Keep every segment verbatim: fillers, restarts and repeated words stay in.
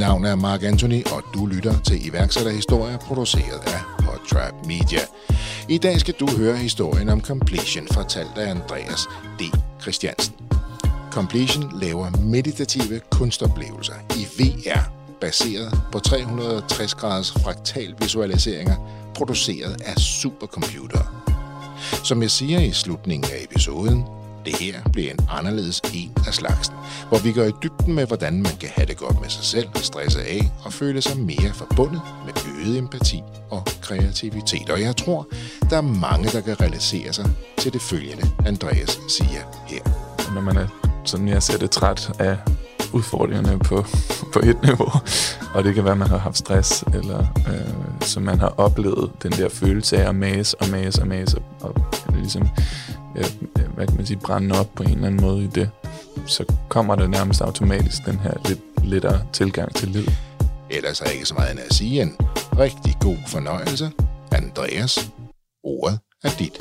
navn er Mark Anthony, og du lytter til iværksætterhistorier produceret af Podtrap Media. I dag skal du høre historien om Completion, fortalt af Andreas D. Christiansen. Completion laver meditative kunstoplevelser i V R, baseret på tre hundrede og tres graders fraktalvisualiseringer, produceret af supercomputere. Som jeg siger i slutningen af episoden, det her bliver en anderledes en af slagsen, hvor vi går i dybden med, hvordan man kan have det godt med sig selv, stresse af og føle sig mere forbundet med øget empati og kreativitet. Og jeg tror, der er mange, der kan realisere sig til det følgende, Andreas siger her. Når man er, sådan jeg ser det, træt af udfordringerne på, på et niveau, og det kan være, at man har haft stress, eller øh, så man har oplevet den der følelse af at mase og mase og mase, og, og ligesom, øh, hvad kan man sige, brænde op på en eller anden måde i det, så kommer der nærmest automatisk den her lidt lettere tilgang til livet. Ellers er ikke så meget end at sige en rigtig god fornøjelse. Andreas, ordet er dit.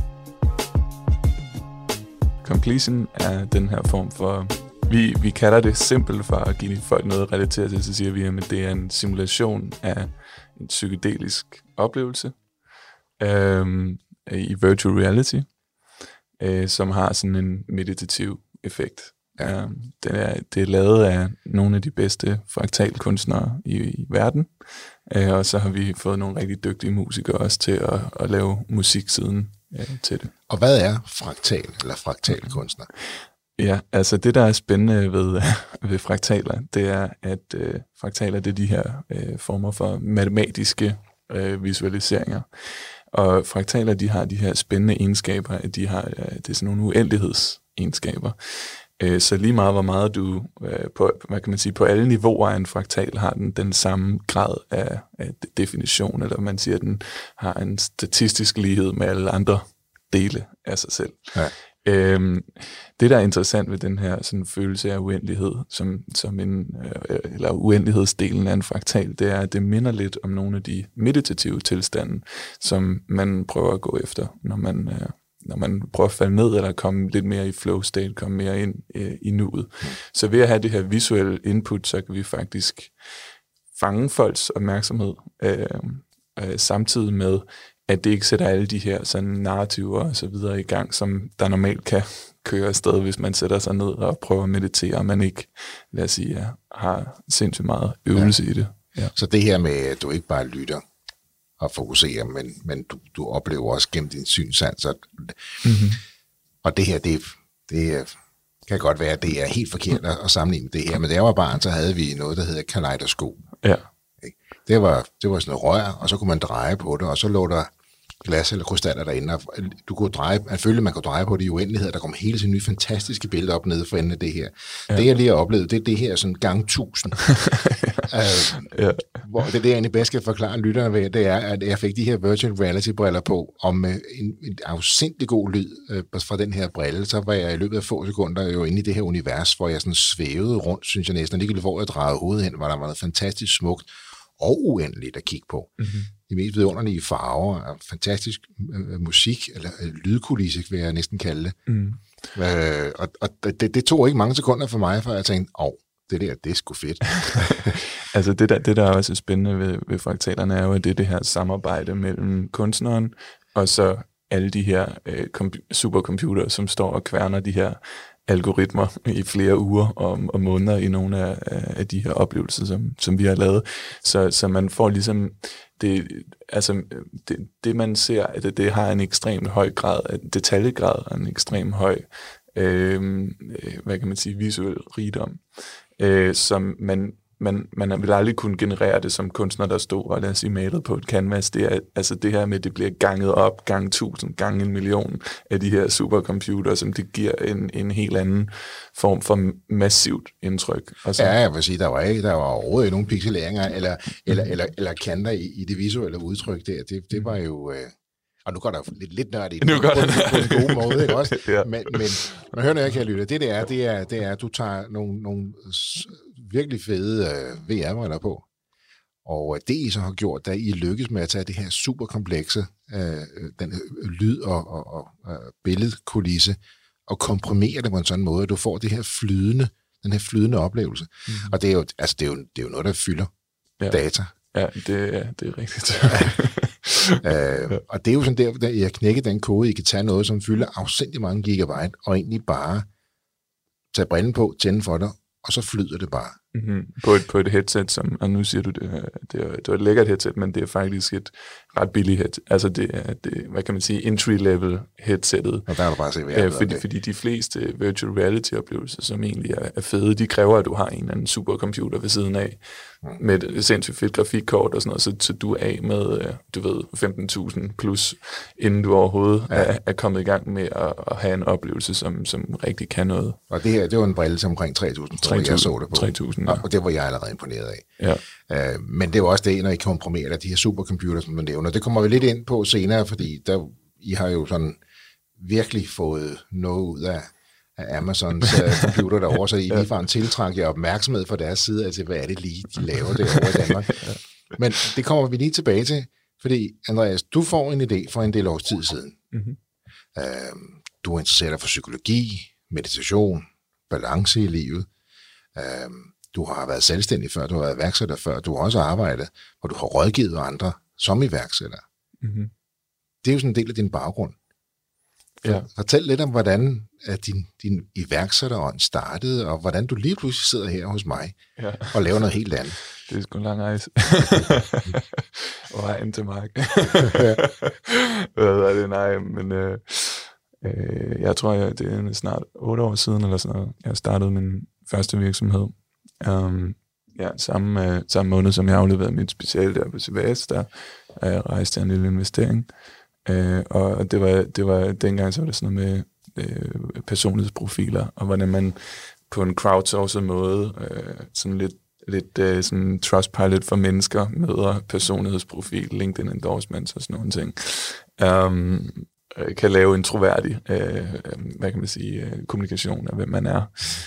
Completion er den her form for, vi, vi kalder det simpelt for at give folk noget at relatere til, så siger vi, at det er en simulation af en psykedelisk oplevelse øhm, i virtual reality, øh, som har sådan en meditativ effekt. Ja. Um, det, er, det er lavet af nogle af de bedste fraktalkunstnere i, i verden, uh, og så har vi fået nogle rigtig dygtige musikere også til at, at lave musik siden uh, til det. Og hvad er fraktal eller fraktalkunstner? Ja, altså det, der er spændende ved, ved fraktaler, det er, at uh, fraktaler det er de her uh, former for matematiske uh, visualiseringer. Og fraktaler, de har de her spændende egenskaber, at de har, uh, det er sådan nogle uendelighedsegenskaber. Så lige meget, hvor meget du på, hvad kan man sige, på alle niveauer af en fraktal har den den samme grad af, af definition, eller man siger, at den har en statistisk lighed med alle andre dele af sig selv. Ja. Øhm, det, der er interessant ved den her sådan, følelse af uendelighed, som, som en, øh, eller uendelighedsdelen af en fraktal, det er, at det minder lidt om nogle af de meditative tilstande, som man prøver at gå efter, når man øh, når man prøver at falde ned, eller komme lidt mere i flow state, komme mere ind øh, i nuet. Mm. Så ved at have det her visuelle input, så kan vi faktisk fange folks opmærksomhed, øh, øh, samtidig med, at det ikke sætter alle de her sådan narrativer og så videre i gang, som der normalt kan køre afsted, hvis man sætter sig ned og prøver at meditere, og man ikke, lad os sige, ja, har sindssygt meget øvelse ja. i det. Ja. Så det her med, at du ikke bare lytter og fokusere, men, men du, du oplever også gennem din synsans. Mm-hmm. Og det her, det, det kan godt være, at det er helt forkert at, at sammenligne det her. Men da jeg var barn, så havde vi noget, der hedder kaleidoskop. Ja. Det var, det var sådan noget rør, og så kunne man dreje på det, og så lå der glas eller krystaller derinde, og du kunne dreje, man følte, at man kunne dreje på det i uendelighed, der kom hele tiden nye fantastiske billeder op nede for enden af det her. Ja. Det, jeg lige har oplevet, det er det her sådan gang tusind. ja. uh, ja. Hvor det, det jeg egentlig bedst skal forklare lytterne ved, det er, at jeg fik de her virtual reality-briller på, og med en, en afsindelig god lyd uh, fra den her brille, så var jeg i løbet af få sekunder jo inde i det her univers, hvor jeg sådan svævede rundt, synes jeg næsten, og lige hvor jeg drejede hovedet hen, var der noget fantastisk smukt og uendeligt at kigge på. Mm-hmm. De mest vidunderlige farver, og fantastisk øh, musik, eller øh, lydkulisse, vil jeg næsten kalde det. Mm. Øh, og og det, det tog ikke mange sekunder for mig, før jeg tænkte, åh, det der, det er sgu fedt. altså det der, det, der er også spændende ved, ved fraktalerne, er jo, at det er det her samarbejde mellem kunstneren, og så alle de her øh, comp- supercomputere, som står og kværner de her algoritmer i flere uger og, og måneder i nogle af, af de her oplevelser, som, som vi har lavet. Så, så man får ligesom, det, altså, det, det man ser, at det, det har en ekstremt høj grad, detaljegrad og en ekstremt høj, øh, hvad kan man sige, visuel rigdom, øh, som man Man, man vil aldrig kunne generere det som kunstner, der stod og lad os sige, malet på et canvas. Det er altså det her med, at det bliver ganget op, gang tusind, gang en million af de her supercomputere, som det giver en, en helt anden form for massivt indtryk. Og så, ja, jeg vil sige, der var ikke, der var overhovedet ikke nogen pixeleringer eller, eller, eller, eller kanter i, i det visuelle udtryk der. Det, det var jo... Øh og nu går der lidt, lidt nørdigt nu på, på, på en god måde, ikke også? ja. Men, men man hører, når jeg kan lytte, det det er, det er, det er, at du tager nogle, nogle virkelig fede øh, V R-briller på, og det I så har gjort, da I lykkes med at tage det her superkomplekse øh, den øh, lyd og, og, og øh, billedkulisse og komprimere det på en sådan måde, at du får det her flydende den her flydende oplevelse. Mm. Og det er, jo, altså det, er jo, det er jo noget, der fylder ja. data. Ja, det er, det er rigtigt. øh, og det er jo sådan der, der jeg knækker den kode, I kan tage noget, som fylder afsindig mange gigabyte, og egentlig bare tage brillen på, tænde for dig, og så flyder det bare. Mm-hmm. På, et, på et headset, som, og nu siger du, det, det, er, det er et lækkert headset, men det er faktisk et ret billigt headset. Altså det er, det, hvad kan man sige, entry-level headsettet. Og der er du bare se, hvad øh, fordi, fordi de fleste virtual reality-oplevelser, som egentlig er, er fede, de kræver, at du har en eller anden supercomputer ved siden af, mm. med et sindssygt fedt grafikkort og sådan noget, så, så du er af med, du ved, femten tusind plus, inden du overhovedet ja. er, er kommet i gang med at, at have en oplevelse, som, som rigtig kan noget. Og det her, det var en brille til omkring tre tusind, tror jeg, jeg så det på. tre tusind. Ja. Og det var jeg allerede imponeret af. Ja. Uh, men det var også det, når I komprimerer de her supercomputer, som man nævner. Det kommer vi lidt ind på senere, fordi der, I har jo sådan virkelig fået noget ud af, af Amazons uh, computer derovre, så I lige får en tiltræk jer opmærksomhed fra deres side, altså hvad er det lige, de laver derovre i Danmark. Ja. Men det kommer vi lige tilbage til, fordi Andreas, du får en idé for en del års tid siden. Mm-hmm. Uh, du er interesseret for psykologi, meditation, balance i livet. Uh, Du har været selvstændig før, du har været iværksætter før, du har også arbejdet, hvor du har rådgivet andre som iværksætter. Mm-hmm. Det er jo sådan en del af din baggrund. Ja. Fortæl lidt om, hvordan din, din iværksætterånd startede, og hvordan du lige pludselig sidder her hos mig ja. og laver noget helt andet. Det er sgu en lang rejse. Vejen til Mark. Hvad er det? Nej, men øh, øh, jeg tror, jeg, det er snart otte år siden, eller sådan noget. Jeg startede min første virksomhed. Um, ja, samme, uh, samme måned, som jeg afleverede mit speciale der på C B S, der uh, rejste jeg en lille investering. Uh, og det var, det var dengang, så var det sådan noget med uh, personlighedsprofiler, og hvordan man på en crowdsourced måde, uh, sådan lidt, lidt uh, sådan Trustpilot for mennesker, møder personlighedsprofil, LinkedIn endorsements og sådan nogle ting. Um, kan lave en troværdig, uh, hvad kan man sige, uh, kommunikation af, hvem man er.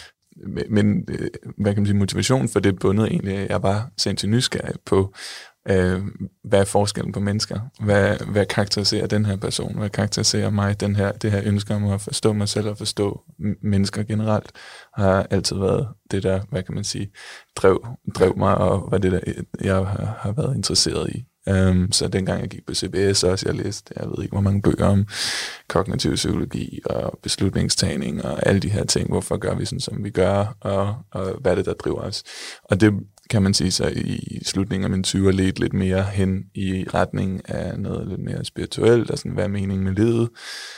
Men hvad kan man sige, motivationen for det bundet egentlig, jeg var sindssygt nysgerrig på, øh, hvad er forskellen på mennesker? Hvad, hvad karakteriserer den her person? Hvad karakteriserer mig? Den her, det her ønsker om at forstå mig selv og forstå mennesker generelt, har altid været det der, hvad kan man sige, drev, drev mig, og var det der, jeg har, har været interesseret i. Um, så dengang jeg gik på C B S også, jeg læste, jeg ved ikke hvor mange bøger om kognitiv psykologi og beslutningstagning og alle de her ting, hvorfor gør vi sådan, som vi gør, og, og hvad er det, der driver os. Og det kan man sige så i slutningen af mine tyvere ledte lidt mere hen i retning af noget lidt mere spirituelt, og sådan, hvad er meningen med livet,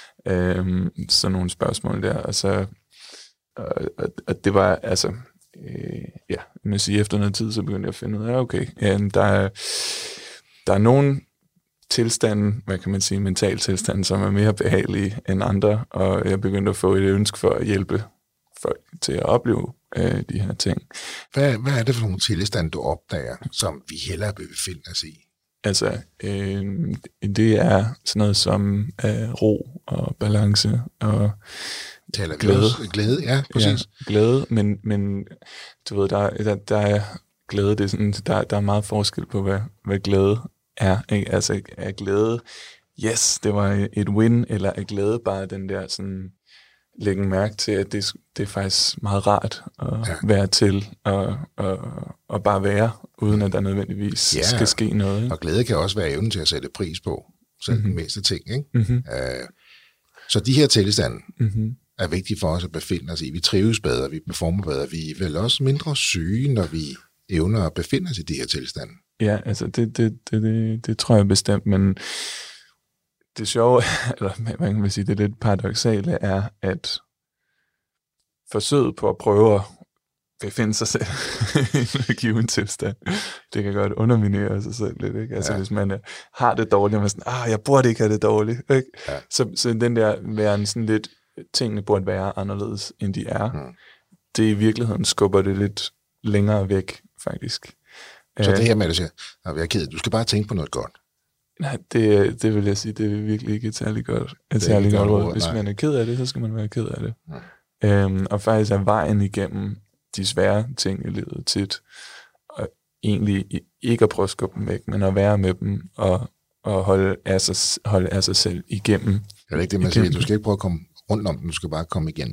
um, sådan nogle spørgsmål der, og så og, og, og det var altså øh, ja, jeg må sige, efter noget tid, så begyndte jeg at finde ud af, okay, ja, der er Der er nogle tilstande, hvad kan man sige, mental tilstande, som er mere behagelige end andre, og jeg begyndte at få et ønske for at hjælpe folk til at opleve øh, de her ting. Hvad, hvad er det for nogle tilstande, du opdager, som vi hellere vil befinde os i? Altså, øh, det er sådan noget som øh, ro og balance og Taler glæde. Også, glæde, ja, præcis. Ja, glæde, men, men du ved, der, der, der er glæde, det er sådan, der, der er meget forskel på, hvad, hvad glæde er. Ikke? Altså, er glæde, yes, det var et win, eller er glæde bare den der sådan, lægge mærke til, at det, det er faktisk meget rart at ja. være til, og, og, og bare være, uden at der nødvendigvis ja. skal ske noget. Ikke? Og glæde kan også være evnen til at sætte pris på, selv mm-hmm. den mindste ting. Ikke? Mm-hmm. Uh, så de her tilstande mm-hmm. er vigtige for os at befinde os i. Vi trives bedre, vi performer bedre, vi er vel også mindre syge, når vi evner at befinde os i de her tilstande. Ja, altså det, det, det, det, det tror jeg bestemt, men det sjove, eller man kan sige, det lidt paradoksale er, at forsøget på at prøve at befinde sig selv i en given tilstand, det kan godt underminere sig selv lidt, ikke? Altså ja. Hvis man har det dårligt, og man er sådan, ah, jeg burde ikke have det dårligt, ikke? Ja. Så, så den der væren sådan lidt, tingene burde være anderledes, end de er, hmm. det i virkeligheden skubber det lidt længere væk, faktisk. Så det her med, at du siger, at jeg er ked, du skal bare tænke på noget godt. Nej, det, det vil jeg sige, det er virkelig ikke et særligt godt, et særligt godt råd. Hvis nej. man er ked af det, så skal man være ked af det. Ja. Øhm, og faktisk er vejen igennem de svære ting i livet tit, og egentlig ikke at prøve at skubbe dem væk, men at være med dem, og, og holde, af sig, holde af sig selv igennem. Det er ikke det, man siger, du skal ikke prøve at komme rundt om dem, du skal bare komme igennem dem.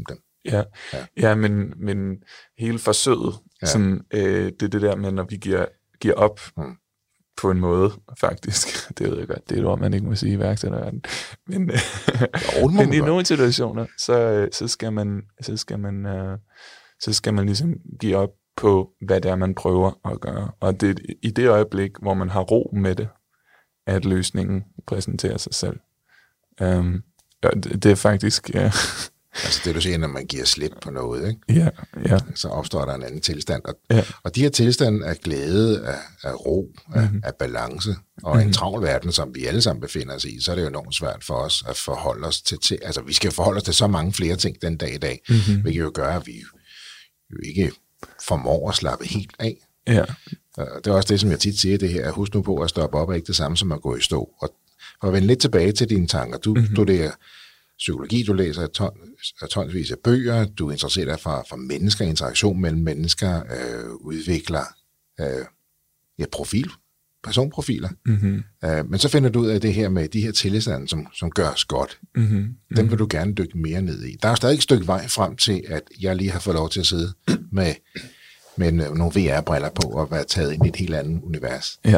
Ja, ja. ja men, men hele forsøget, ja. sådan, øh, det er det der med, når vi giver, giver op mm. på en måde, faktisk. Det ved jeg godt, det er et ord, man ikke må sige i iværksætterverden. Men, jo, men i nogle situationer, så, så skal man, så skal man, øh, så skal man ligesom give op på, hvad det er, man prøver at gøre. Og det i det øjeblik, hvor man har ro med det, at løsningen præsenterer sig selv. Um, det, det er faktisk... Ja. Altså det, du siger, når man giver slip på noget, ikke? Ja, ja. Så opstår der en anden tilstand. Og, ja. og de her tilstande er glæde, af, af ro, af, mm-hmm. af balance, og mm-hmm. en travl verden, som vi alle sammen befinder os i, så er det jo enormt svært for os at forholde os til... til altså vi skal forholde os til så mange flere ting den dag i dag, mm-hmm. hvilket jo gør, at vi jo ikke formår at slappe helt af. Ja. Det er også det, som jeg tit siger, det her, husk nu på at stoppe op er ikke det samme som at gå i stå. Og for at vende lidt tilbage til dine tanker, du mm-hmm. studerer psykologi, du læser ton, tonsvis af bøger, du interesserer dig for, for mennesker, interaktion mellem mennesker, øh, udvikler øh, ja, profil, personprofiler. Mm-hmm. Øh, men så finder du ud af det her med de her tilstande, som, som gør os godt. Mm-hmm. Dem vil du gerne dykke mere ned i. Der er jo stadig et stykke vej frem til, at jeg lige har fået lov til at sidde med, med nogle V R-briller på og være taget ind i et helt andet univers. Ja.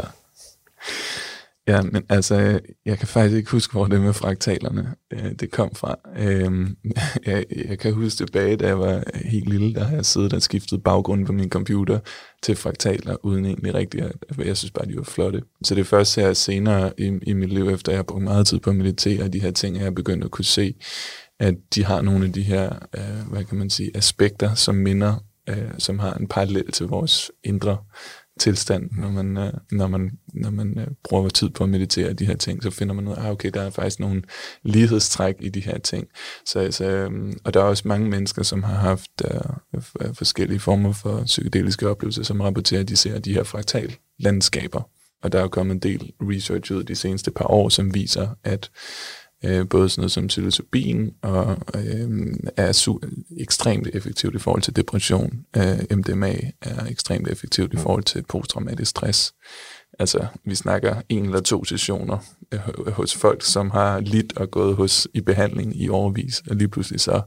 Ja, men altså, jeg kan faktisk ikke huske, hvor det med fraktalerne, øh, det kom fra. Øh, jeg, jeg kan huske tilbage, da jeg var helt lille, der har jeg siddet og skiftet baggrunden på min computer til fraktaler, uden egentlig rigtigt, at jeg synes bare, de var flotte. Så det er først her senere i, i mit liv, efter jeg har brugt meget tid på at meditere, og de her ting, jeg har begyndt at kunne se, at de har nogle af de her, øh, hvad kan man sige, aspekter, som minder, øh, som har en parallel til vores indre tilstand, når man, når man, når man bruger tid på at meditere de her ting, så finder man ud af, ah, okay, der er faktisk nogle lighedstræk i de her ting. Så, så, og der er også mange mennesker, som har haft uh, forskellige former for psykedeliske oplevelser, som rapporterer, at de ser de her fraktallandskaber. Og der er jo kommet en del research ud de seneste par år, som viser, at Øh, både sådan noget som psilocybin og øh, er su- ekstremt effektivt i forhold til depression. Øh, M D M A er ekstremt effektivt i forhold til posttraumatisk stress. Altså, vi snakker en eller to sessioner øh, hos folk, som har lidt og gået hos i behandling i årevis, og lige pludselig så,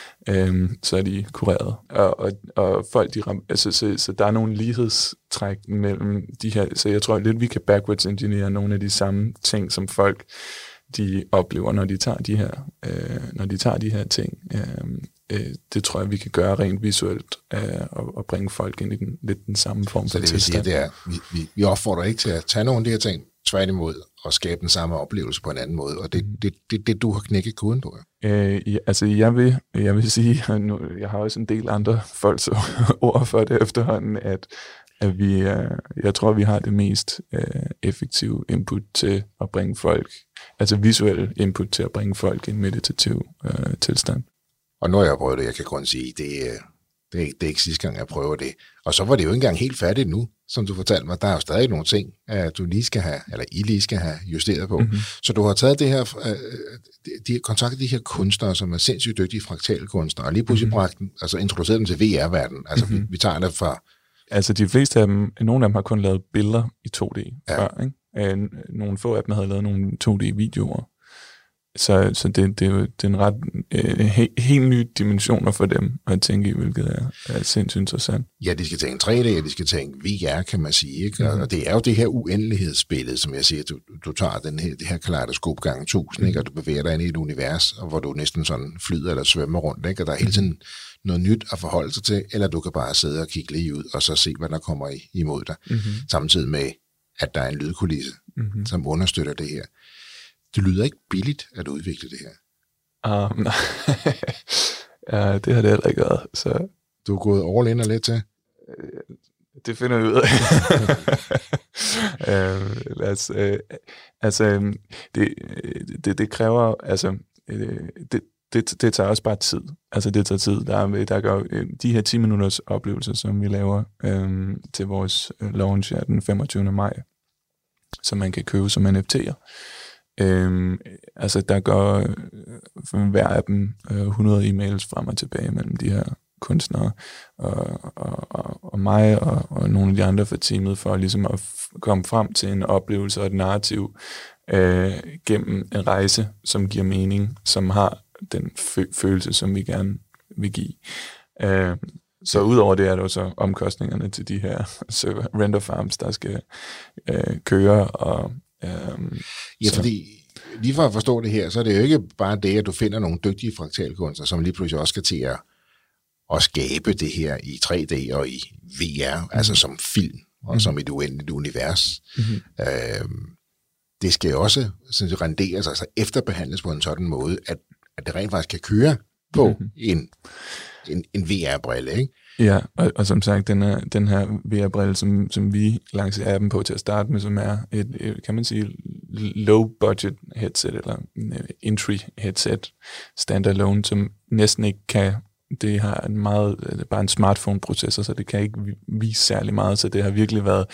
øh, så er de kureret. Og, og, og folk, de ram- altså, så, så der er nogle lighedstræk mellem de her, så jeg tror lidt, vi kan backwards engineere nogle af de samme ting, som folk de oplever, når de tager de her, øh, når de tager de her ting. Øh, øh, det tror jeg, vi kan gøre rent visuelt, øh, og, og bringe folk ind i den, lidt den samme form for tilstand. Så det vil sige, det er, vi, vi, vi opfordrer ikke til at tage nogle af de her ting, tværtimod, og skabe den samme oplevelse på en anden måde, og det er mm. det, det, det, du har knækket koden på. Øh, ja, altså, jeg vil, jeg vil sige, og nu, jeg har også en del andre folks ord for det efterhånden, at at vi, øh, jeg tror, vi har det mest øh, effektive input til at bringe folk, altså visuel input til at bringe folk i en meditativ øh, tilstand. Og nu har jeg prøvet det, jeg kan kun sige, det, det, er, det er ikke sidste gang, jeg prøver det. Og så var det jo ikke engang helt færdigt nu, som du fortalte mig. Der er jo stadig nogle ting, at du lige skal have, eller I lige skal have justeret på. Mm-hmm. Så du har taget det her, øh, de, kontaktet de her kunstnere, som er sindssygt dygtige fraktale kunstnere, og lige pludselig mm-hmm. bragt dem, altså introduceret dem til V R-verdenen. Altså mm-hmm. vi, vi tager det fra... Altså de fleste af dem, nogle af dem har kun lavet billeder i to D ja. før, ikke? Nogle få af dem havde lavet nogle to D-videoer. Så, så det, det, er jo, det er en ret øh, he, helt nye dimensioner for dem at tænke i, hvilket er, er sindssygt interessant. Ja, de skal tænke tre D, og de skal tænke V R, kan man sige. Ikke? Mm. Og det er jo det her uendelighedsbillede, som jeg siger, du, du tager den her, det her kaleidoskop gange tusind, mm. ikke? Og du bevæger dig ind i et univers, hvor du næsten sådan flyder eller svømmer rundt, ikke? Og der er hele tiden noget nyt at forholde sig til, eller du kan bare sidde og kigge lige ud, og så se, hvad der kommer imod dig. Mm-hmm. Samtidig med, at der er en lydkulisse, mm-hmm. som understøtter det her. Det lyder ikke billigt at udvikle det her. Um, ja, det har det heller ikke været. Så. Du er gået all in og lidt til? Det finder vi ud af. uh, lad os, uh, altså, det, det, det kræver, altså, uh, det, det, det tager også bare tid. Altså, det tager tid. Der er, der gør, de her ti minutters oplevelser, som vi laver um, til vores launch her den femogtyvende maj, som man kan købe som N F T'er. Øhm, altså der går øh, hver af dem øh, hundrede e-mails frem og tilbage mellem de her kunstnere og, og, og, og mig og, og nogle af de andre fra teamet for ligesom at f- komme frem til en oplevelse og et narrativ øh, gennem en rejse, som giver mening, som har den fø- følelse, som vi gerne vil give. Øh, så udover det er der jo så omkostningerne til de her server, render farms, der skal øh, køre. Og, øh, ja, så. fordi lige for at forstå det her, så er det jo ikke bare det, at du finder nogle dygtige fraktalkunstnere, som lige pludselig også skal til at, at skabe det her i tre D og i V R, mm. altså som film og mm. som et uendeligt univers. Mm-hmm. Øh, det skal jo også sådan, renderes, altså efterbehandles på en sådan måde, at, at det rent faktisk kan køre på mm-hmm. en, en, en V R-brille, ikke? Ja, og, og som sagt, den, er, den her V R-brille, som, som vi lancerer appen på til at starte med, som er et, et kan man sige, low-budget headset, eller entry headset, standalone, som næsten ikke kan, det har en meget, det er bare en smartphone-processor, så det kan ikke vise særlig meget, så det har virkelig været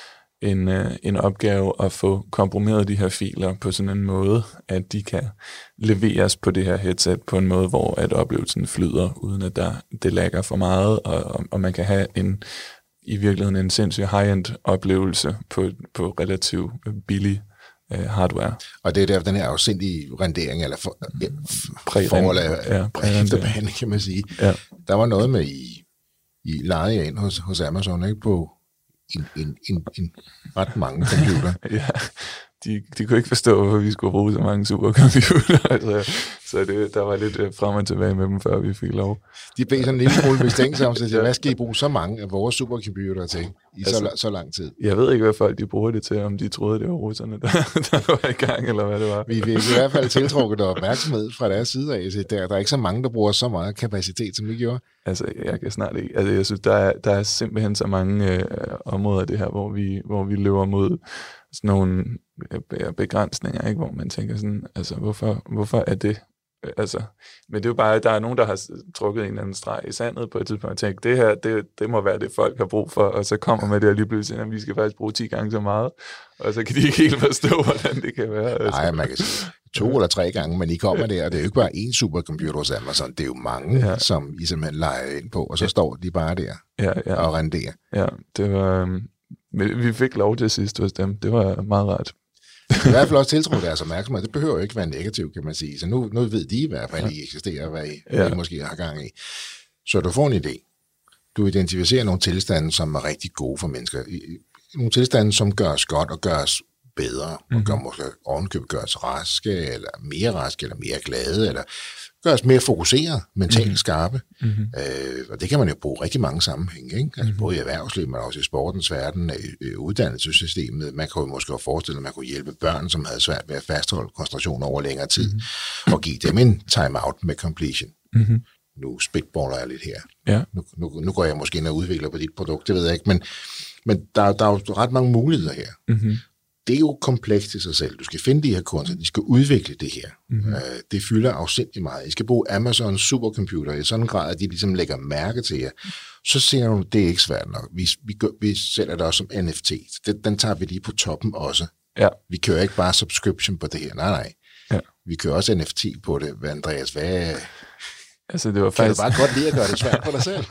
en, en opgave at få komprimeret de her filer på sådan en måde, at de kan leveres på det her headset på en måde, hvor at oplevelsen flyder, uden at der, det lagger for meget, og, og man kan have en, i virkeligheden en sindssygt high-end oplevelse på, på relativt billig uh, hardware. Og det er der, den her afsindige rendering, eller for, ja, forhold af ja, efterbehandling, kan man sige. Ja. Der var noget med, I, I lejede ind hos, hos Amazon, ikke, på En, en, en, en ret mange computer. Ja, de, de kunne ikke forstå, hvorfor vi skulle bruge så mange supercomputer. Altså, så det, der var lidt frem og tilbage med dem, før vi fik lov. De blev sådan en lille smule mistænksomme, så hvad skal I bruge så mange af vores supercomputer til i altså, så, så lang tid? Jeg ved ikke, hvad folk de bruger det til, om de troede, det var russerne, der, der var i gang, eller hvad det var. Vi fik i hvert fald tiltrukket opmærksomhed fra deres side af, så der, der er ikke så mange, der bruger så meget kapacitet, som vi gjorde. Altså, jeg kan snart ikke. Altså, jeg synes, der er, der er simpelthen så mange øh, områder af det her, hvor vi, hvor vi løber mod sådan nogle øh, begrænsninger, ikke? Hvor man tænker sådan, altså, hvorfor, hvorfor er det? Altså, men det er jo bare, at der er nogen, der har trukket en eller anden streg i sandet på et tidspunkt og tænkt, det her, det, det må være det, folk har brug for, og så kommer med det og lige pludselig, at vi skal faktisk bruge ti gange så meget, og så kan de ikke helt forstå, hvordan det kan være. Altså. Nej, man kan sige to eller tre gange, men I kommer der, og det er jo ikke bare én supercomputer hos Amazon, det er jo mange, ja. Som I simpelthen leger ind på, og så står de bare der ja, ja. og renderer. Ja, det var, vi fik lov til sidst hos dem, det var meget rart. I hvert fald også tiltro deres opmærksomhed. Det behøver jo ikke være negativt, kan man sige. Så nu, nu ved de i hvert fald, at I eksisterer, hvad I, ja. Hvad I måske har gang i. Så du får en idé. Du identificerer nogle tilstande, som er rigtig gode for mennesker. Nogle tilstande, som gør os godt og gør os bedre. Mm-hmm. Og gør måske ovenkøbet gør os raske, eller mere raske, eller mere glade, eller gør os mere fokuseret, mentalt mm-hmm. skarpe. Mm-hmm. Øh, og det kan man jo bruge rigtig mange sammenhænge, ikke? Altså mm-hmm. både i erhvervslivet, men også i sportens verden, i, i uddannelsessystemet. Man kan jo måske forestille, at man kunne hjælpe børn, som havde svært ved at fastholde koncentration over længere tid, mm-hmm. og give dem en time-out med completion. Mm-hmm. Nu spitballer jeg lidt her. Ja. Nu, nu, nu går jeg måske ind og udvikler på dit produkt, det ved jeg ikke, men, men der, der er jo ret mange muligheder her. Mm-hmm. Det er jo komplekst i sig selv. Du skal finde de her kunder, de skal udvikle det her. Mm-hmm. Uh, det fylder afsindig meget. I skal bruge Amazon supercomputer i sådan en grad, at de ligesom lægger mærke til jer. Så ser du, det er ikke svært nok. Vi, vi, gør, vi sælger det også som N F T. Den, den tager vi lige på toppen også. Ja. Vi kører ikke bare subscription på det her. Nej, nej. Ja. Vi kører også N F T på det. Hvad, Andreas, hvad... Altså, det var kan faktisk... du bare godt lide at gøre det svært for dig selv?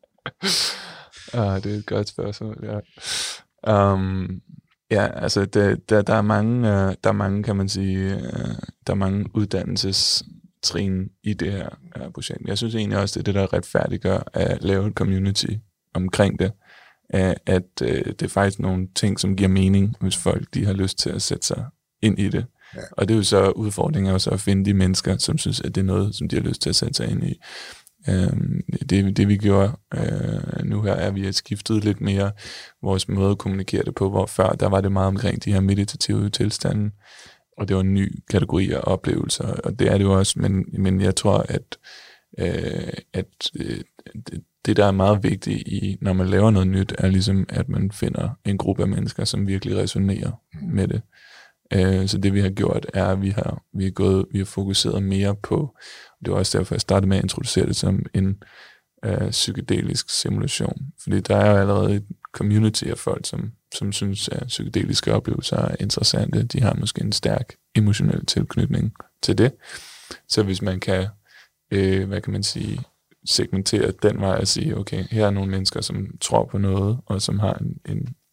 ah, det er et godt spørgsmål, ja. Um... Ja, altså det, der, der er mange, der er mange, kan man sige, der er mange uddannelsestrin i det her projekt. Jeg synes egentlig også, det er det, der retfærdiggør at lave et community omkring det, at det er faktisk nogle ting, som giver mening, hvis folk de har lyst til at sætte sig ind i det. Ja. Og det er jo så udfordringen også at finde de mennesker, som synes, at det er noget, som de har lyst til at sætte sig ind i. Øhm, det, det vi gjorde øh, nu her, er, at vi har skiftet lidt mere vores måde at kommunikere det på, hvor før der var det meget omkring de her meditative tilstande, og det var en ny kategori af oplevelser, og det er det jo også, men, men jeg tror, at, øh, at øh, det, der er meget vigtigt i, når man laver noget nyt, er ligesom, at man finder en gruppe af mennesker, som virkelig resonerer med det. Øh, så det vi har gjort, er, at vi har, vi har, gået, vi har fokuseret mere på. Det var også derfor, jeg startede med at introducere det som en øh, psykedelisk simulation. Fordi der er jo allerede et community af folk, som, som synes, at psykedeliske oplevelser er interessante. De har måske en stærk emotionel tilknytning til det. Så hvis man kan, øh, hvad kan man sige, segmentere den vej og sige, okay, her er nogle mennesker, som tror på noget, og som har en, en,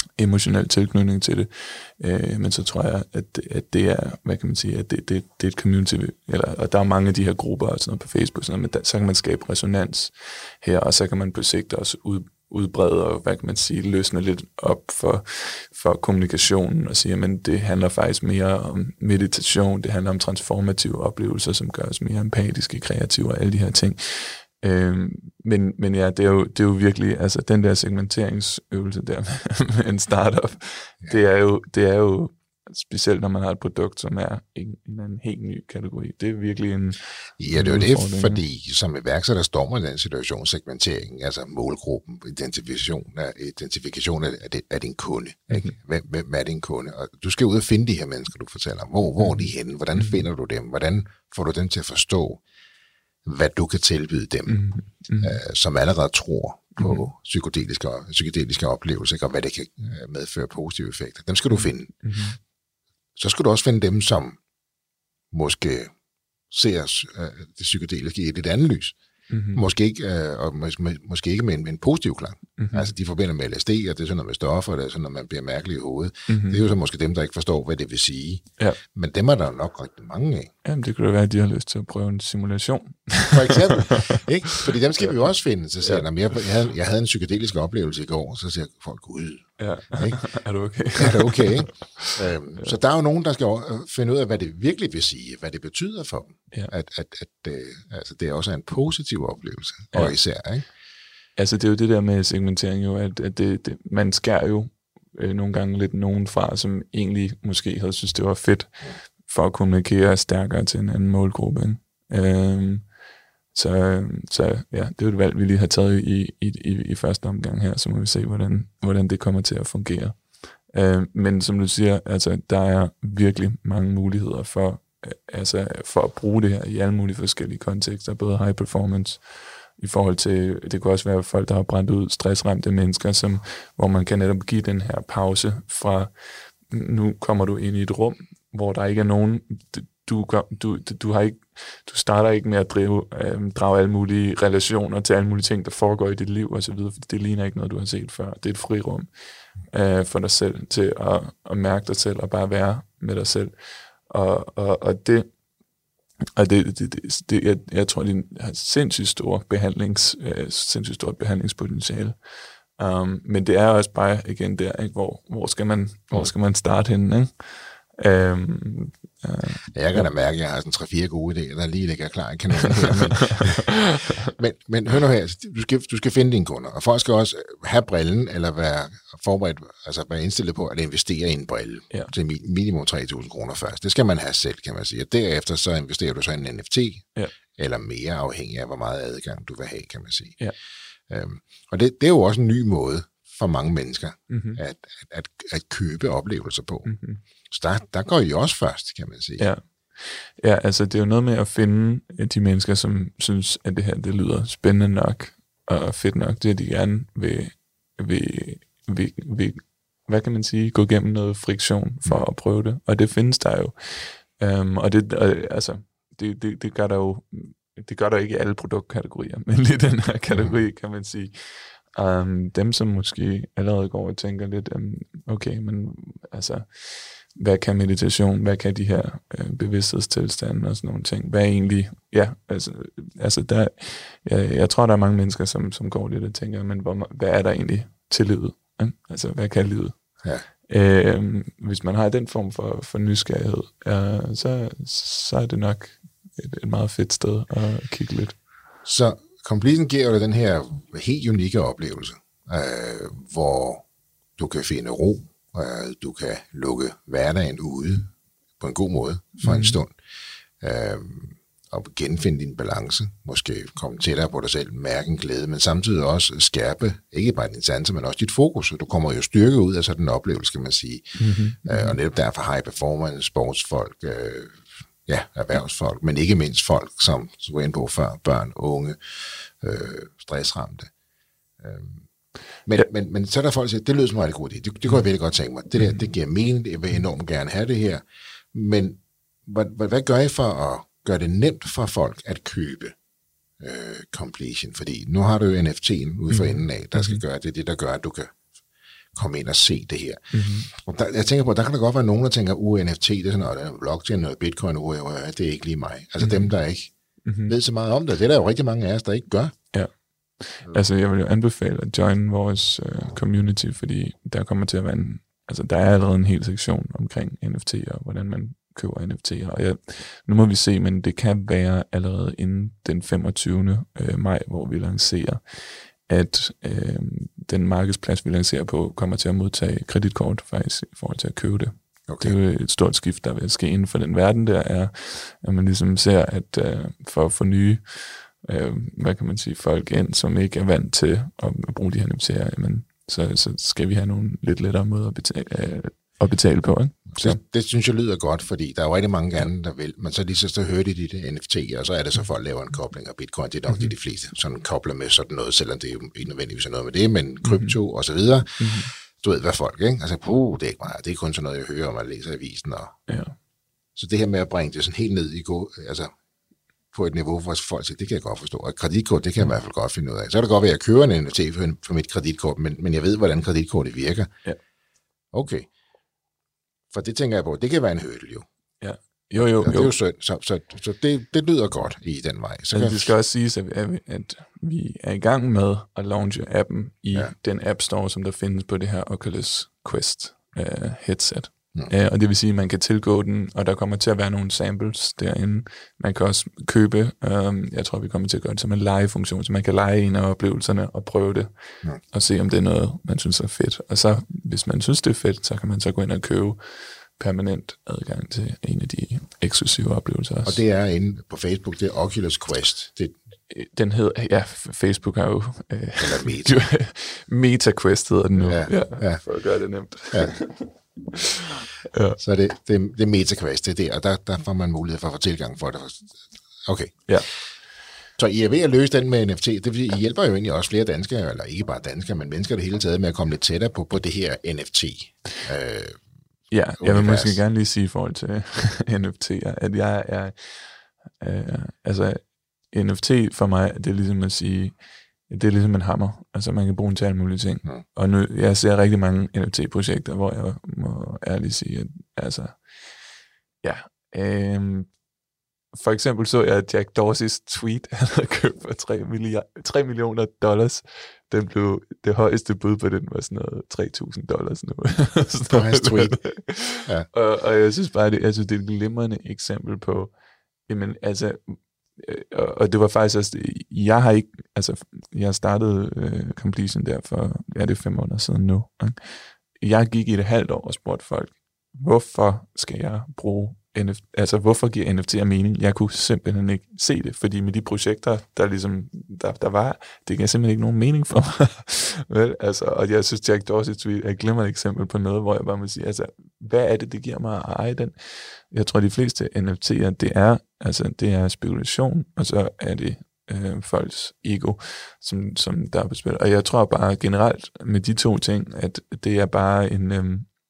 emotionel tilknytning til det. Øh, men så tror jeg, at, at det er, hvad kan man sige, at det, det, det er et community, eller, og der er mange af de her grupper og sådan noget på Facebook, sådan noget, men der, så kan man skabe resonans her, og så kan man på sigt også ud, udbrede og, hvad kan man sige, løsne lidt op for, for kommunikationen og sige, men det handler faktisk mere om meditation, det handler om transformative oplevelser, som gør os mere empatiske, kreative og alle de her ting. Øhm, men, men ja, det er, jo, det er jo virkelig, altså den der segmenteringsøvelse der med en startup, ja. det, er jo, det er jo specielt når man har et produkt, som er en, en helt ny kategori. Det er virkelig en... Ja, det er jo det, fordi som iværksætter står man i den situation, segmentering, altså målgruppen, identifikation af, identifikation af, af, af din kunde. Ikke? Hvem, hvem er din kunde? Og du skal ud og finde de her mennesker, du fortæller om. Hvor, hvor er de henne? Hvordan finder du dem? Hvordan får du dem til at forstå, hvad du kan tilbyde dem, mm-hmm. øh, som allerede tror på mm-hmm. psykedeliske, psykedeliske oplevelser, og hvad det kan medføre positive effekter. Dem skal du finde. Mm-hmm. Så skal du også finde dem, som måske ser øh, det psykedeliske i et lidt andet lys. Mm-hmm. Måske ikke, øh, og mås- måske ikke med en, med en positiv klang. Mm-hmm. Altså, de forbinder med L S D, og det er sådan noget med stoffer, og det er sådan noget, man bliver mærkelig i hovedet. Mm-hmm. Det er jo så måske dem, der ikke forstår, hvad det vil sige. Ja. Men dem er der nok rigtig mange af. Jamen, det kunne da være, at de har lyst til at prøve en simulation. For eksempel. Ikke? Fordi dem skal vi jo også finde. Så siger ja. jeg, jeg, havde, jeg havde en psykedelisk oplevelse i går, så siger folk, gud. Ja. Ikke? Er du okay? Er det okay, ikke? øhm, ja. Så der er jo nogen, der skal finde ud af, hvad det virkelig vil sige, hvad det betyder for dem. Ja. At, at, at øh, altså, det også er en positiv oplevelse, ja. Og især, ikke? Altså, det er jo det der med segmentering, jo, at, at det, det, man skærer jo øh, nogle gange lidt nogen fra, som egentlig måske havde synes, det var fedt, for at kommunikere stærkere til en anden målgruppe. Øhm, så, så ja, det er jo et valg, vi lige har taget i, i, i, i første omgang her, så må vi se, hvordan, hvordan det kommer til at fungere. Øhm, men som du siger, altså, der er virkelig mange muligheder for, altså, for at bruge det her i alle mulige forskellige kontekster, både high performance, i forhold til, det kan også være folk, der har brændt ud, stressramte mennesker, som, hvor man kan netop give den her pause fra, nu kommer du ind i et rum, hvor der ikke er nogen, du, du, du, har ikke, du starter ikke med at drive, øh, drage alle mulige relationer til alle mulige ting, der foregår i dit liv og så videre, for det ligner ikke noget, du har set før. Det er et frirum øh, for dig selv til at, at mærke dig selv og bare være med dig selv. Og, og, og det, og det, det, det, det jeg, jeg tror, det har sindssygt store behandlings, øh, sindssygt stort behandlingspotentiale. Um, men det er også bare igen der, ikke? Hvor, hvor, skal man, hvor skal man starte henne, ikke? Um, uh, jeg kan da mærke, at jeg har sådan tre-fire gode idéer, der lige ligger klar i kanonen her. Men, men, men hør nu her, du skal, du skal finde dine kunder, og folk skal også have brillen, eller være forberedt, altså være indstillet på at investere i en brille ja. Til minimum tre tusind kroner først. Det skal man have selv, kan man sige. Og derefter så investerer du så i en N F T, ja. Eller mere afhængig af, hvor meget adgang du vil have, kan man sige. Ja. Um, og det, det er jo også en ny måde for mange mennesker mm-hmm. at, at, at, at købe oplevelser på. Mm-hmm. Så der, der går I også først, kan man sige. Ja. Ja, altså det er jo noget med at finde de mennesker, som synes, at det her det lyder spændende nok og fedt nok. Det er de gerne vil, vil, vil, vil, hvad kan man sige, gå gennem noget friktion for mm. at prøve det. Og det findes der jo. Um, og det, altså, det, det, det gør der jo det gør der ikke i alle produktkategorier, men lige den her kategori, kan man sige. Um, dem, som måske allerede går og tænker lidt, um, okay, men altså, hvad kan meditation, hvad kan de her øh, bevidsthedstilstande og sådan nogle ting, hvad er egentlig, ja, altså, altså der, jeg, jeg tror, der er mange mennesker, som, som går lidt og tænker, men hvor, hvad er der egentlig til livet? Ja? Altså, hvad kan livet? Ja. Øh, hvis man har den form for, for nysgerrighed, øh, så, så er det nok et, et meget fedt sted at kigge lidt. Så Completion giver dig den her helt unikke oplevelse, øh, hvor du kan finde ro, øh, du kan lukke hverdagen ude på en god måde for mm. en stund, øh, og genfinde din balance, måske komme tættere på dig selv, mærke en glæde, men samtidig også skærpe, ikke bare din sanser, men også dit fokus, og du kommer jo styrke ud af sådan en oplevelse, kan man sige. Mm-hmm. Øh, og netop derfor high performance, sportsfolk, øh, ja, erhvervsfolk, men ikke mindst folk, som du var inde på før, børn, unge, øh, stressramte. Øh, men, ja. men, men så er der folk, der siger, det lyder som en rigtig god idé, det, det kunne jeg virkelig godt tænke mig, det der, det giver mening, jeg vil enormt gerne have det her, men hvad, hvad, hvad gør I for at gøre det nemt for folk at købe øh, Completion? Fordi nu har du jo N F T'en ude for enden af, der skal gøre det, det der gør, at du kan komme ind og se det her. Mm-hmm. Og der, jeg tænker på, der kan der godt være nogen, der tænker, uh, N F T, det er sådan noget, blockchain, noget bitcoin, uh, uh, det er ikke lige mig. Altså mm-hmm. dem, der ikke mm-hmm. ved så meget om det, det er der jo rigtig mange af os, der ikke gør. Ja. Altså, jeg vil jo anbefale at join vores uh, community, fordi der kommer til at være en, altså der er allerede en hel sektion omkring N F T'er, og hvordan man køber N F T'er, og jeg, nu må vi se, men det kan være allerede inden den femogtyvende maj, hvor vi lancerer, at øh, den markedsplads, vi lancerer på, kommer til at modtage kreditkort faktisk i forhold til at købe det. Okay. Det er jo et stort skift, der vil ske inden for den verden, der er, at man ligesom ser, at øh, for at få nye, øh, hvad kan man sige, folk ind, som ikke er vant til at bruge de her N F T'er, jamen, så, så skal vi have nogle lidt lettere måder at betale, øh, at betale på, ikke? Så. Det, det synes jeg lyder godt, fordi der er jo rigtig mange andre, der vil, men så lige så, så hører de de N F T'er, og så er det så for at lave en kobling af bitcoin, det er nok mm-hmm. det de fleste, sådan kobler med sådan noget, selvom det er jo ikke nødvendigvis noget med det, men krypto mm-hmm. og så videre. Mm-hmm. Du ved, hvad folk, ikke? Altså, puh, det er ikke meget, det er kun sådan noget, jeg hører, om at læse avisen. Og... Ja. Så det her med at bringe det sådan helt ned i gå, altså på et niveau, hvor folk siger, det kan jeg godt forstå, og kreditkort, det kan jeg mm. i hvert fald godt finde ud af. Så er det godt være, at jeg køber en N F T for, for mit kreditkort, men, men jeg ved, hvordan kreditkortet virker. Ja. Okay. For det tænker jeg på, det kan være en hurdle jo. Ja. Jo, jo, ja, det er jo. jo synd, så, så, så det, det lyder godt i den vej. Så altså, kan... det skal også siges, at, at vi er i gang med at launche appen i ja. den App Store, som der findes på det her Oculus Quest uh, headset. Mm. Uh, og det vil sige, at man kan tilgå den, og der kommer til at være nogle samples derinde. Man kan også købe, um, jeg tror, vi kommer til at gøre det som en lege-funktion, så man kan lege en af oplevelserne og prøve det, mm. og se, om det er noget, man synes er fedt. Og så, hvis man synes, det er fedt, så kan man så gå ind og købe permanent adgang til en af de eksklusive oplevelser også. Og det er inde på Facebook, det er Oculus Quest. Det... Den hedder, ja, Facebook har jo... Øh, Eller Meta. Meta Quest hedder den nu, ja, ja, ja. for at gøre det nemt. Ja. Ja. Så det, det, det er Meta Quest, det er der, og der, der får man mulighed for at få tilgang for det. Okay. Ja. Så I er ved at løse den med N F T. Det vil sige, I hjælper jo egentlig også flere danskere, eller ikke bare danskere, men mennesker det hele taget med at komme lidt tættere på, på det her N F T. Øh, Ja, jeg vil måske gerne lige sige i forhold til N F T'er, at jeg er, øh, altså N F T for mig, det er ligesom at sige, det er ligesom en hammer, altså man kan bruge den til alle mulige ting, mm. og nu, jeg ser rigtig mange N F T-projekter, hvor jeg må ærligt sige, at altså, ja, øh, for eksempel så jeg Jack Dorseys tweet, han havde købt for tre millioner dollars. Den blev, det højeste bud på den var sådan noget tre tusind dollars nu. På hans tweet. Ja. Og, og jeg synes bare, det, jeg synes, det er et glimrende eksempel på, jamen altså, og, og det var faktisk også, jeg har ikke, altså, jeg startede uh, Completion der for, ja, det er fem måneder siden nu. Ikke? Jeg gik i et halvt år og spurgte folk, hvorfor skal jeg bruge N F T, altså hvorfor giver N F T'er mening? Jeg kunne simpelthen ikke se det, fordi med de projekter, der ligesom, der, der var, det gav simpelthen ikke nogen mening for mig. Vel, altså, og jeg synes, Jack Dorsey tweet er et glimrende eksempel på noget, hvor jeg bare må sige, altså, hvad er det, det giver mig at eje den? Jeg tror, de fleste N F T'er, det er, altså, det er spekulation, og så er det øh, folks ego, som, som der er på spil. Og jeg tror bare generelt med de to ting, at det er bare en... Øh,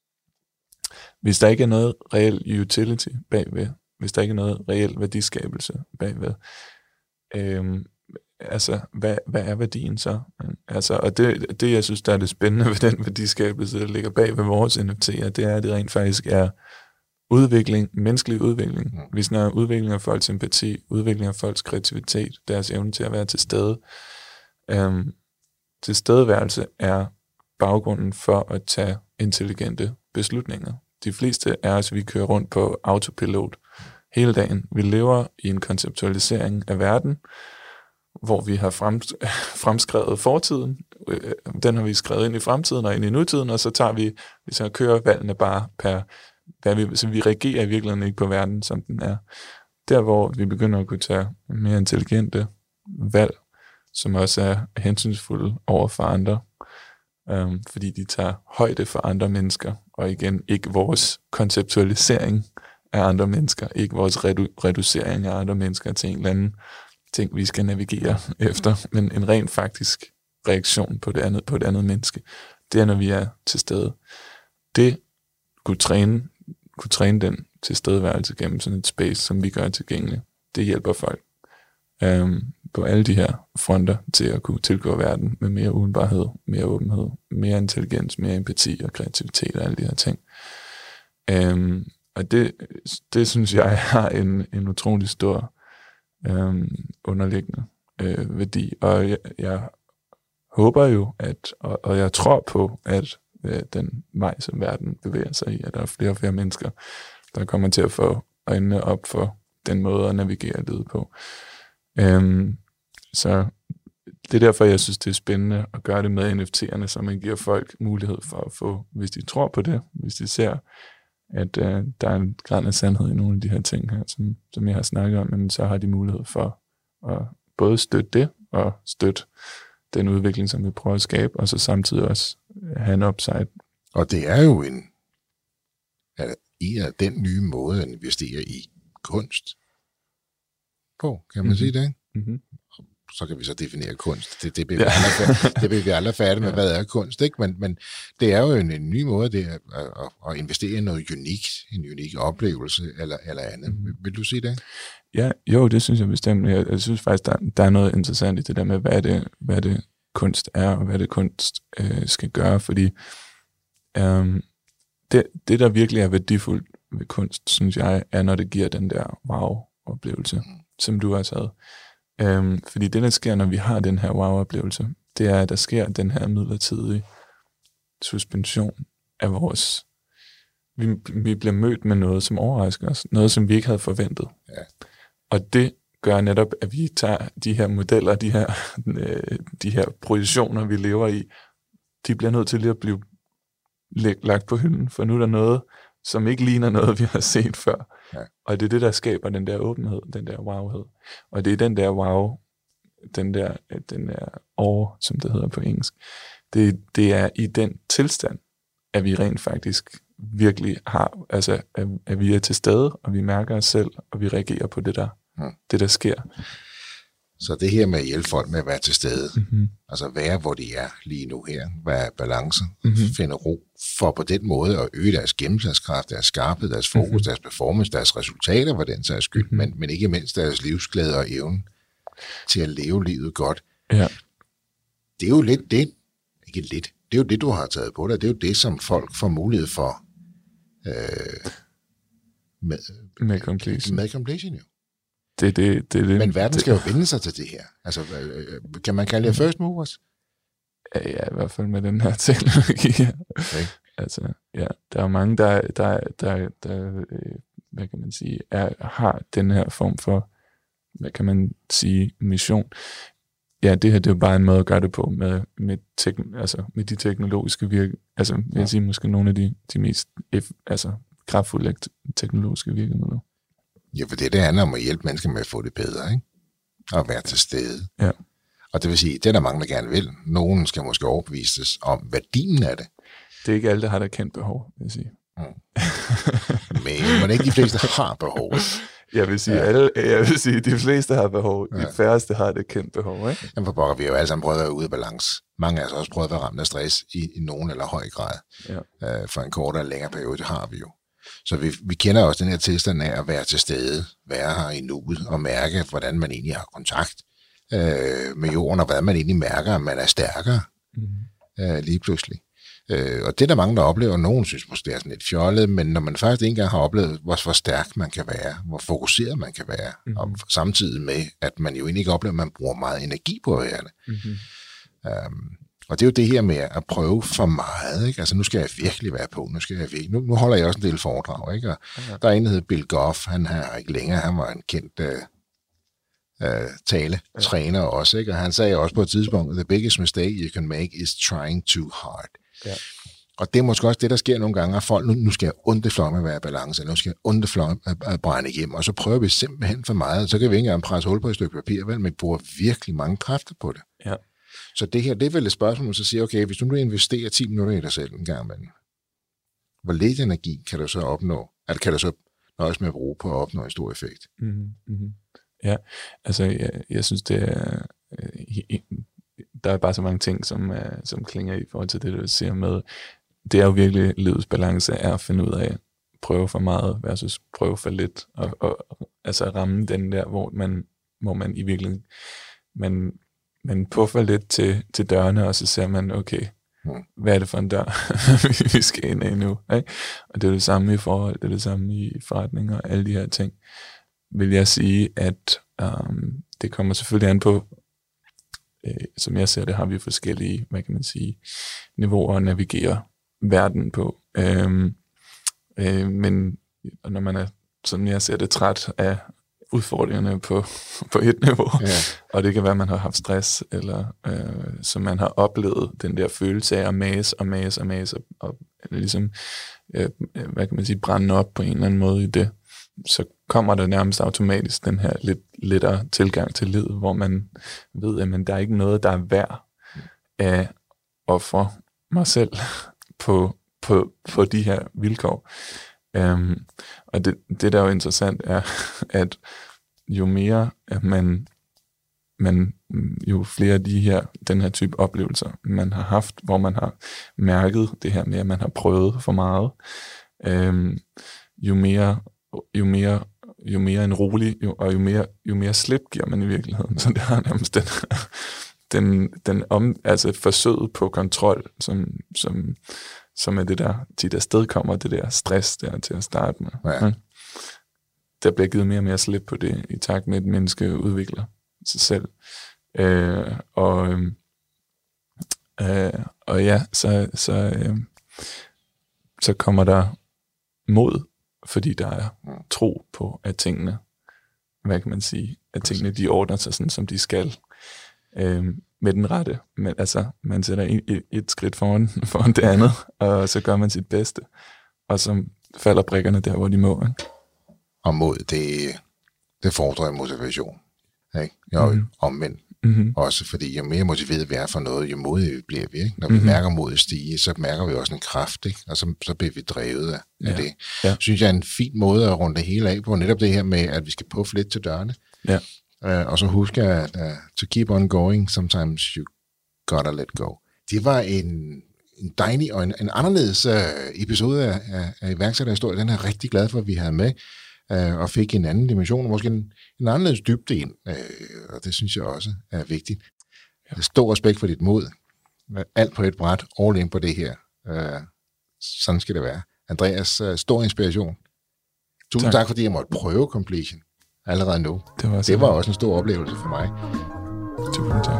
Hvis der ikke er noget reel utility bagved, hvis der ikke er noget reel værdiskabelse bagved, øhm, altså, hvad, hvad er værdien så? Altså, og det, det, jeg synes, der er det spændende ved den værdiskabelse, der ligger bag ved vores N F T'er, det er, at det rent faktisk er udvikling, menneskelig udvikling. Mm. Vi snakker udvikling af folks empati, udvikling af folks kreativitet, deres evne til at være til stede. Øhm, tilstedeværelse er baggrunden for at tage intelligente beslutninger. De fleste af os, vi kører rundt på autopilot hele dagen. Vi lever i en konceptualisering af verden, hvor vi har fremskrevet fortiden. Den har vi skrevet ind i fremtiden og ind i nutiden, og så tager vi, vi så kører valgene bare per, hvad vi, så vi reagerer i virkeligheden ikke på verden, som den er. Der, hvor vi begynder at kunne tage mere intelligente valg, som også er hensynsfulde over for andre, Um, fordi de tager højde for andre mennesker, og igen, ikke vores konceptualisering af andre mennesker, ikke vores redu- reducering af andre mennesker til en eller anden ting, vi skal navigere efter, men en rent faktisk reaktion på det andet, på et andet menneske. Det er, når vi er til stede. Det kunne træne, kunne træne den tilstedeværelse gennem sådan et space, som vi gør tilgængelig. Det hjælper folk. Um, på alle de her fronter til at kunne tilgå verden med mere udenbarhed, mere åbenhed, mere intelligens, mere empati og kreativitet og alle de her ting. Øhm, og det, det synes jeg har en, en utrolig stor øhm, underliggende øh, værdi. Og jeg, jeg håber jo, at, og, og jeg tror på, at øh, den vej, som verden bevæger sig i, at der er flere og flere mennesker, der kommer til at få øjnene op for den måde at navigere livet på. Øhm, så det er derfor, jeg synes, det er spændende at gøre det med N F T'erne, så man giver folk mulighed for at få, hvis de tror på det, hvis de ser, at øh, der er en grad af sandhed i nogle af de her ting her, som, som jeg har snakket om, men så har de mulighed for at både støtte det, og støtte den udvikling, som vi prøver at skabe, og så samtidig også have en upside. Og det er jo en, altså, en af den nye måde at investere i kunst på, kan man mm-hmm. sige det? Mm-hmm. Så kan vi så definere kunst. Det, det, bliver, ja. vi aldrig, det bliver vi aldrig færdige med, ja. Hvad er kunst, ikke? Men, men det er jo en, en ny måde det er, at, at investere i noget unikt, en unik oplevelse eller, eller andet. Mm-hmm. Vil, vil du sige det? Ja, jo, det synes jeg bestemt. Jeg, jeg synes faktisk, der, der er noget interessant i det der med, hvad det, hvad det kunst er, og hvad det kunst øh, skal gøre, fordi øh, det, det, der virkelig er værdifuldt ved kunst, synes jeg, er, når det giver den der wow-oplevelse, mm. som du også havde. Øhm, fordi det, der sker, når vi har den her wow-oplevelse, det er, at der sker den her midlertidige suspension af vores... Vi, vi bliver mødt med noget, som overrasker os. Noget, som vi ikke havde forventet. Ja. Og det gør netop, at vi tager de her modeller, de her, de her projektioner, vi lever i, de bliver nødt til lige at blive lagt på hylden, for nu er der noget, som ikke ligner noget, vi har set før. Ja. Og det er det, der skaber den der åbenhed, den der wowhed. Og det er den der wow, den der, den der awe, som det hedder på engelsk. Det, det er i den tilstand, at vi rent faktisk virkelig har, altså at, at vi er til stede, og vi mærker os selv, og vi reagerer på det der, ja. det der sker. Så det her med at hjælpe folk med at være til stede, mm-hmm. altså være, hvor de er lige nu her, være balance, mm-hmm. finde ro, for på den måde at øge deres gennemslagskraft, deres skarphed, deres fokus, mm-hmm. deres performance, deres resultater, var den sags skyld, mm-hmm. men, men ikke mindst deres livsglæde og evne til at leve livet godt. Ja. Det er jo lidt det, ikke lidt, det er jo det, du har taget på dig, det er jo det, som folk får mulighed for øh, med, med completion. Med completion, jo. Det, det, det, det, Men verden det, skal jo vende sig til det her. Altså, kan man kalde det first movers? Ja, ja, i hvert fald med den her teknologi. Okay. Altså, ja, der er mange, der, der, der, der hvad kan man sige, er, har den her form for, hvad kan man sige, mission. Ja, det her, det er jo bare en måde at gøre det på, med, med, tek- altså, med de teknologiske virke, altså, vil jeg sige, måske nogle af de, de mest altså, kraftfulde teknologiske virkemidler. Ja, for det, det handler om at hjælpe mennesker med at få det bedre, ikke? Og være til stede. Ja. Og det vil sige, det er der mange, der gerne vil. Nogen skal måske overbevises om værdien af det. Det er ikke alle, der har det kendt behov, vil jeg sige. Mm. Men man ikke de fleste har behov. Jeg vil sige, ja. alle, jeg vil sige, de fleste har behov. De ja. færreste har det kendt behov, ikke? Jamen for pokker, vi har jo alle sammen prøvet at være ude af balance. Mange af os har også prøvet at være ramt af stress i, i nogen eller høj grad. Ja. Uh, for en kortere eller længere periode, det har vi jo. Så vi, vi kender også den her tilstand af at være til stede, være her i nuet og mærke, hvordan man egentlig har kontakt øh, med jorden, og hvordan man egentlig mærker, at man er stærkere mm. øh, lige pludselig. Øh, og det er der mange, der oplever. Nogen synes måske, det er sådan lidt fjollet, men når man faktisk ikke engang har oplevet, hvor, hvor stærk man kan være, hvor fokuseret man kan være, mm. og samtidig med, at man jo egentlig ikke oplever, at man bruger meget energi på at være det. Mm-hmm. Um, Og det er jo det her med at prøve for meget, ikke? Altså nu skal jeg virkelig være på, nu skal jeg virkelig. Nu, nu holder jeg også en del foredrag, ikke? Og okay. Der er en, der hedder Bill Goff, han har ikke længere, han var en kendt uh, uh, taletræner ja. også, ikke? Og han sagde også på et tidspunkt, the biggest mistake you can make is trying too hard. Ja. Og det er måske også det, der sker nogle gange, at folk, nu, nu skal jeg undefløje med at være i balance, eller nu skal jeg undefløje at, at brænde hjem, og så prøver vi simpelthen for meget, så kan vi ikke engang presse hul på et stykke papir, vel, men vi bruger virkelig mange kræfter på det. Ja. Så det her, det er vel et spørgsmål, man så siger, okay, hvis du nu investerer ti minutter i dig selv en gang, men hvor lidt energi kan du så opnå, eller kan du så nøjes med at bruge på at opnå en stor effekt? Mm-hmm. Ja, altså jeg, jeg synes, det er, der er bare så mange ting, som, som klinger i forhold til det, du siger med, det er jo virkelig livets balance, er at finde ud af, prøve for meget versus prøve for lidt, og, og altså ramme den der, hvor man, hvor man i virkeligheden man, man puffer lidt til, til dørene, og så ser man, okay, mm. hvad er det for en dør, vi skal ind i nu? Ikke? Og det er det samme i forhold, det er det samme i forretninger og alle de her ting. Vil jeg sige, at um, det kommer selvfølgelig an på, øh, som jeg ser det, har vi forskellige, hvad kan man sige, niveauer at navigere verden på. Øhm, øh, men når man er, sådan jeg ser det, træt af udfordringerne på, på et niveau, ja. Og det kan være, at man har haft stress, eller øh, så man har oplevet den der følelse af at mase og mase og mase, og, og ligesom, øh, hvad kan man sige, brænde op på en eller anden måde i det, så kommer der nærmest automatisk den her lidt lettere tilgang til livet, hvor man ved, at man, der er ikke noget, der er værd af at ofre mig selv på, på, på de her vilkår. Um, og det, det, der er jo interessant, er, at jo mere at man, man, jo flere af de her, den her type oplevelser, man har haft, hvor man har mærket det her med, at man har prøvet for meget, um, jo mere, jo mere, jo mere en rolig, jo, og jo mere, jo mere slip giver man i virkeligheden. Så det har nærmest den, den, den om, altså forsøget på kontrol, som, som, som er det der, tit afsted kommer, det der stress der til at starte med. Ja. Ja. Der bliver givet mere og mere slip på det, i takt med, at et menneske udvikler sig selv. Øh, og, øh, og ja, så, så, øh, så kommer der mod, fordi der er tro på, at tingene, hvad kan man sige, at tingene, de ordner sig sådan, som de skal. Øh, med den rette, men altså, man sætter et, et, et skridt foran, foran det andet, og så gør man sit bedste, og så falder brikkerne der, hvor de må. Ikke? Og mod, det, det fordrer motivation, ikke? Jo, mm-hmm. omvendt. Mm-hmm. Også fordi, jo mere motiveret vi er for noget, jo modige bliver vi, ikke? Når vi mm-hmm. mærker modet stige, så mærker vi også en kraft, ikke? Og så, så bliver vi drevet af, ja. af det. Ja. Synes jeg er en fin måde at runde det hele af på, netop det her med, at vi skal puffe lidt til dørene. Ja. Uh, og så husker jeg, at uh, to keep on going, sometimes you gotta let go. Det var en, en dejlig og en, en anderledes uh, episode af, af, af iværksætterhistorie. Den er jeg rigtig glad for, at vi havde med, uh, og fik en anden dimension, og måske en, en anderledes dybde ind. Uh, og det synes jeg også er vigtigt. Ja. Stor respekt for dit mod. Alt på et bræt, all in på det her. Uh, sådan skal det være. Andreas, uh, stor inspiration. Tusind tak. tak, fordi jeg måtte prøve completion. Allerede nu. Det var, det var også en stor oplevelse for mig. Tusind tak.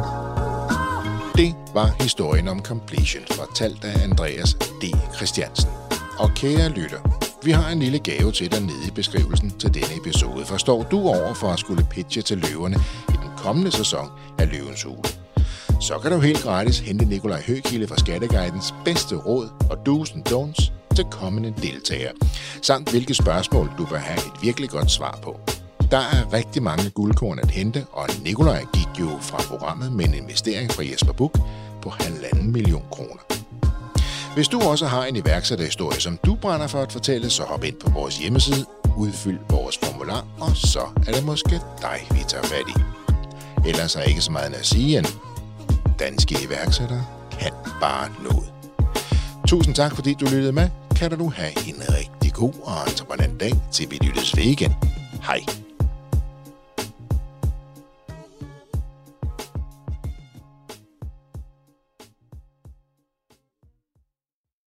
Det var historien om completion, fortalt af Andreas D. Christiansen. Og kære lytter, vi har en lille gave til dig nede i beskrivelsen til denne episode. Forstår du over for at skulle pitche til løverne i den kommende sæson af Løvens Hule? Så kan du helt gratis hente Nikolaj Høgkilde fra Skatteguidens bedste råd og do's and don'ts til kommende deltagere, samt hvilke spørgsmål du bør have et virkelig godt svar på. Der er rigtig mange guldkorn at hente, og Nikolaj gik jo fra programmet med en investering fra Jesper Buch på halvanden million kroner. Hvis du også har en iværksætterhistorie, som du brænder for at fortælle, så hop ind på vores hjemmeside, udfyld vores formular, og så er det måske dig, vi tager fat i. Ellers er ikke så meget at sige, end danske iværksættere kan bare noget. Tusind tak, fordi du lyttede med. Kan du nu have en rigtig god og entreprenant dag, til vi lyttes ved igen. Hej.